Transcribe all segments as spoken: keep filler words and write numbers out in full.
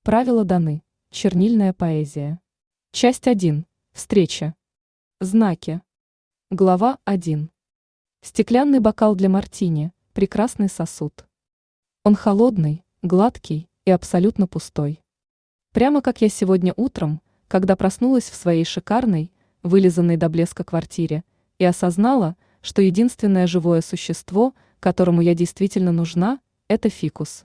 Правила даны. Чернильная поэзия. Часть один. Встреча. Знаки. Глава один. Стеклянный бокал для мартини, прекрасный сосуд. Он холодный, гладкий и абсолютно пустой. Прямо как я сегодня утром, когда проснулась в своей шикарной, вылизанной до блеска квартире, и осознала, что единственное живое существо, которому я действительно нужна, это фикус.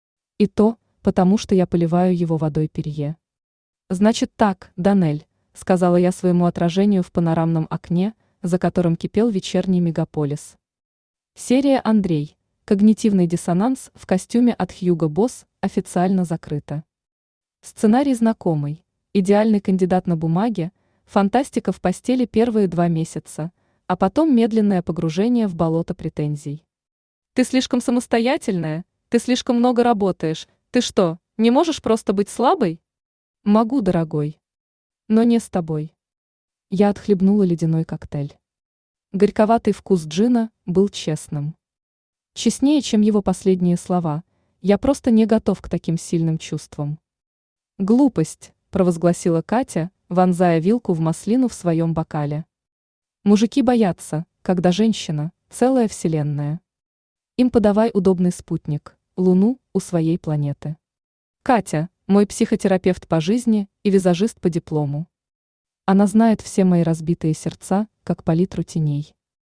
И то, потому что я поливаю его водой Перье. «Значит так, Данель», — сказала я своему отражению в панорамном окне, за которым кипел вечерний мегаполис. Серия «Андрей. Когнитивный диссонанс» в костюме от Хьюго Босс официально закрыта. Сценарий знакомый, идеальный кандидат на бумаге, фантастика в постели первые два месяца, а потом медленное погружение в болото претензий. «Ты слишком самостоятельная, ты слишком много работаешь, ты что, не можешь просто быть слабой?» «Могу, дорогой. Но не с тобой». Я отхлебнула ледяной коктейль. Горьковатый вкус джина был честным. Честнее, чем его последние слова, я просто не готов к таким сильным чувствам. «Глупость», – провозгласила Катя, вонзая вилку в маслину в своем бокале. «Мужики боятся, когда женщина – целая вселенная. Им подавай удобный спутник, Луну у своей планеты. Катя – мой психотерапевт по жизни и визажист по диплому. Она знает все мои разбитые сердца, как палитру теней.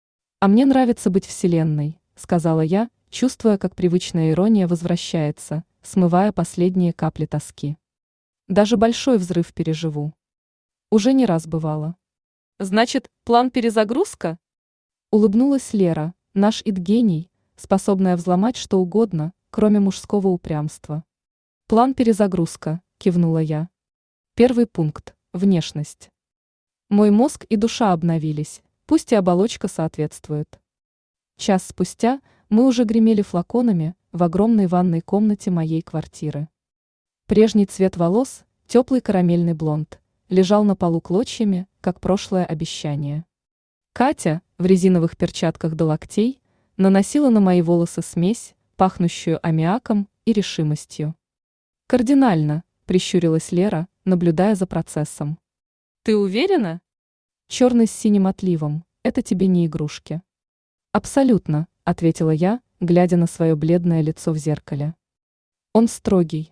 А мне нравится быть вселенной», – сказала я, чувствуя, как привычная ирония возвращается, смывая последние капли тоски. «Даже большой взрыв переживу. Уже не раз бывало». «Значит, план перезагрузка?» Улыбнулась Лера, наш ид-гений, способная взломать что угодно, кроме мужского упрямства. «План перезагрузка», – кивнула я. Первый пункт – внешность. Мой мозг и душа обновились, пусть и оболочка соответствует. Час спустя мы уже гремели флаконами в огромной ванной комнате моей квартиры. Прежний цвет волос, теплый карамельный блонд, лежал на полу клочьями, как прошлое обещание. Катя, в резиновых перчатках до локтей, наносила на мои волосы смесь, пахнущую аммиаком и решимостью. «Кардинально», – прищурилась Лера, наблюдая за процессом. «Ты уверена?» «Черный с синим отливом, это тебе не игрушки». «Абсолютно», – ответила я, глядя на свое бледное лицо в зеркале. «Он строгий,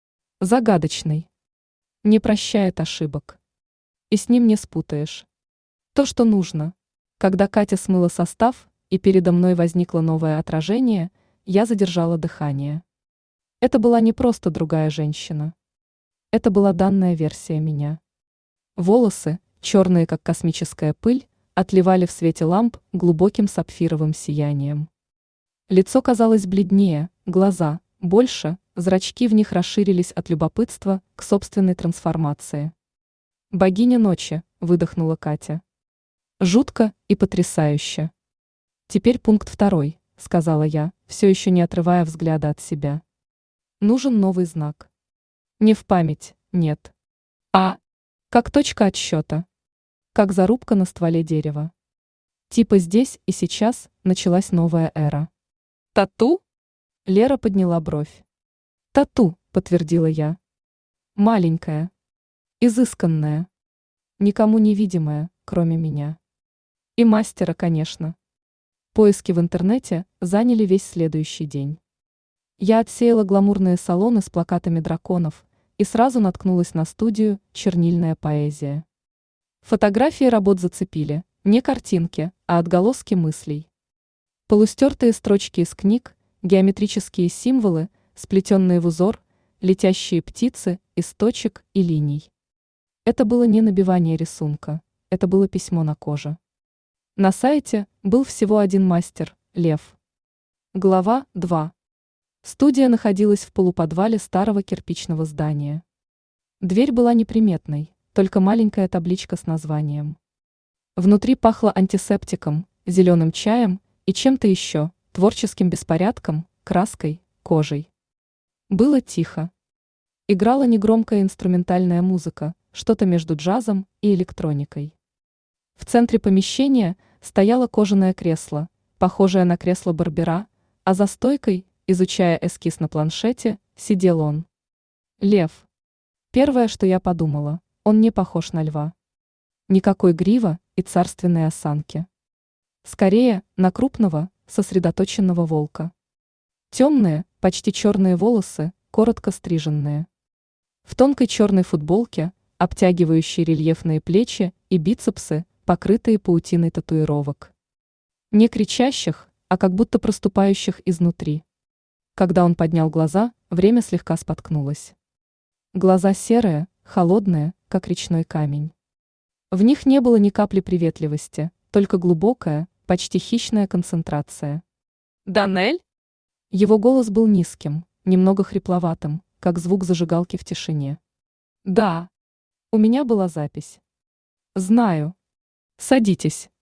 загадочный, не прощает ошибок. И с ним не спутаешь. То, что нужно». Когда Катя смыла состав, и передо мной возникло новое отражение, я задержала дыхание. Это была не просто другая женщина. Это была данная версия меня. Волосы, черные как космическая пыль, отливали в свете ламп глубоким сапфировым сиянием. Лицо казалось бледнее, глаза больше, зрачки в них расширились от любопытства к собственной трансформации. «Богиня ночи», – выдохнула Катя. «Жутко и потрясающе». «Теперь пункт второй», – сказала я, все еще не отрывая взгляда от себя. «Нужен новый знак. Не в память, нет. А как точка отсчета. Как зарубка на стволе дерева. Типа здесь и сейчас началась новая эра». «Тату?» – Лера подняла бровь. «Тату», – подтвердила я. «Маленькая. Изысканная. Никому невидимая, кроме меня. И мастера, конечно». Поиски в интернете заняли весь следующий день. Я отсеяла гламурные салоны с плакатами драконов и сразу наткнулась на студию «Чернильная поэзия». Фотографии работ зацепили, не картинки, а отголоски мыслей. Полустертые строчки из книг, геометрические символы, сплетенные в узор, летящие птицы из точек и линий. Это было не набивание рисунка, это было письмо на коже. На сайте был всего один мастер – Лев. Глава два. Студия находилась в полуподвале старого кирпичного здания. Дверь была неприметной, только маленькая табличка с названием. Внутри пахло антисептиком, зеленым чаем и чем-то еще, творческим беспорядком, краской, кожей. Было тихо. Играла негромкая инструментальная музыка, что-то между джазом и электроникой. В центре помещения стояло кожаное кресло, похожее на кресло Барбера, а за стойкой, изучая эскиз на планшете, сидел он. Лев. Первое, что я подумала, он не похож на льва. Никакой грива и царственной осанки. Скорее, на крупного, сосредоточенного волка. Темные, почти черные волосы, коротко стриженные. В тонкой черной футболке, обтягивающей рельефные плечи и бицепсы, покрытые паутиной татуировок. Не кричащих, а как будто проступающих изнутри. Когда он поднял глаза, время слегка споткнулось. Глаза серые, холодные, как речной камень. В них не было ни капли приветливости, только глубокая, почти хищная концентрация. «Данель?» Его голос был низким, немного хрипловатым, как звук зажигалки в тишине. «Да. У меня была запись». «Знаю. Садитесь».